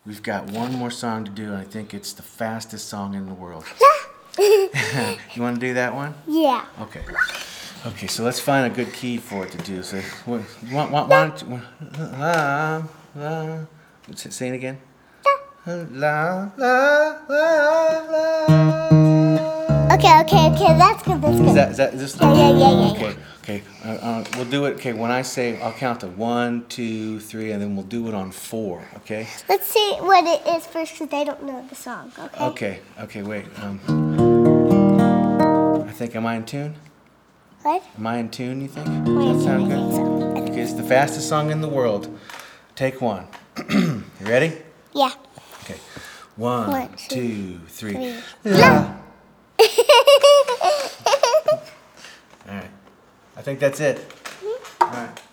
we've got one more song to do, and I think it's the fastest song in the world. You want to do that one? Yeah. Okay. Okay, so let's find a good key for it to do. So, why don't you, say it again. La la la la. Okay, that's good, that's good. Is this? Yeah. Okay. We'll do it. Okay, when I say, I'll count to 1, 2, 3, and then we'll do it on 4. Okay. Let's see what it is first, because I don't know the song, okay? Okay, wait. I think, am I in tune? What? Am I in tune, you think? I Does that sound think good? so. Okay, it's the fastest song in the world. Take 1. You ready? Yeah. Okay. 1, 1, 2, 3. 3. La. All right. I think that's it. All right.